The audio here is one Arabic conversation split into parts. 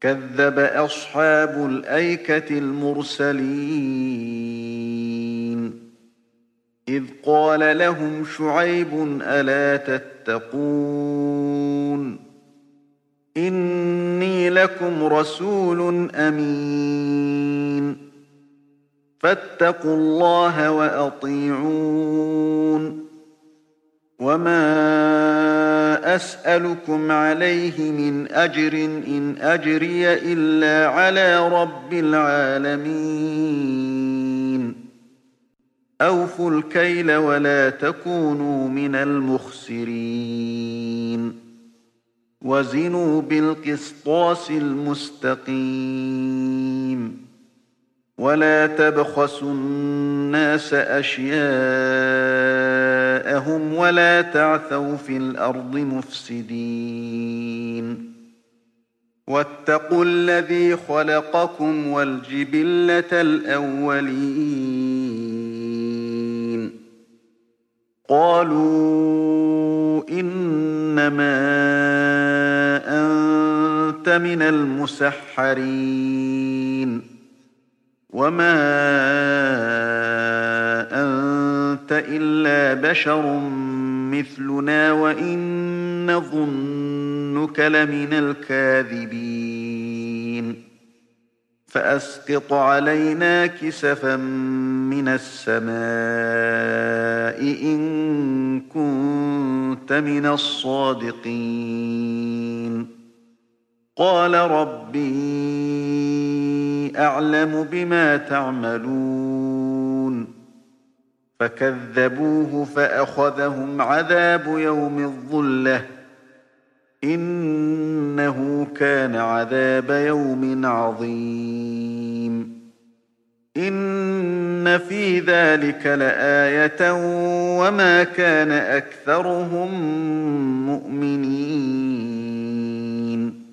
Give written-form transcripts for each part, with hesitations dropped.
كذب أصحاب الأيكة المرسلين إذ قال لهم شعيب ألا تتقون إني لكم رسول أمين فاتقوا الله وأطيعون وما أسألكم عليه من أجر إن أجري إلا على رب العالمين أوفوا الكيل ولا تكونوا من المخسرين وزنوا بالقسطاس المستقيم ولا تبخسوا الناس أشياءهم ولا تعثوا في الأرض مفسدين واتقوا الذي خلقكم والجبلة الأولين قالوا إنما أنت من المسحرين وما أنت إلا بشر مثلنا وإن نظنك لمن الكاذبين فأسقط علينا كسفا من السماء إن كنت من الصادقين قال ربي أعلم بما تعملون فكذبوه فأخذهم عذاب يوم الظلة إنه كان عذاب يوم عظيم إن في ذلك لآية وما كان أكثرهم مؤمنين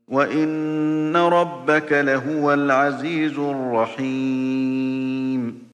وإن ربك لهو العزيز الرحيم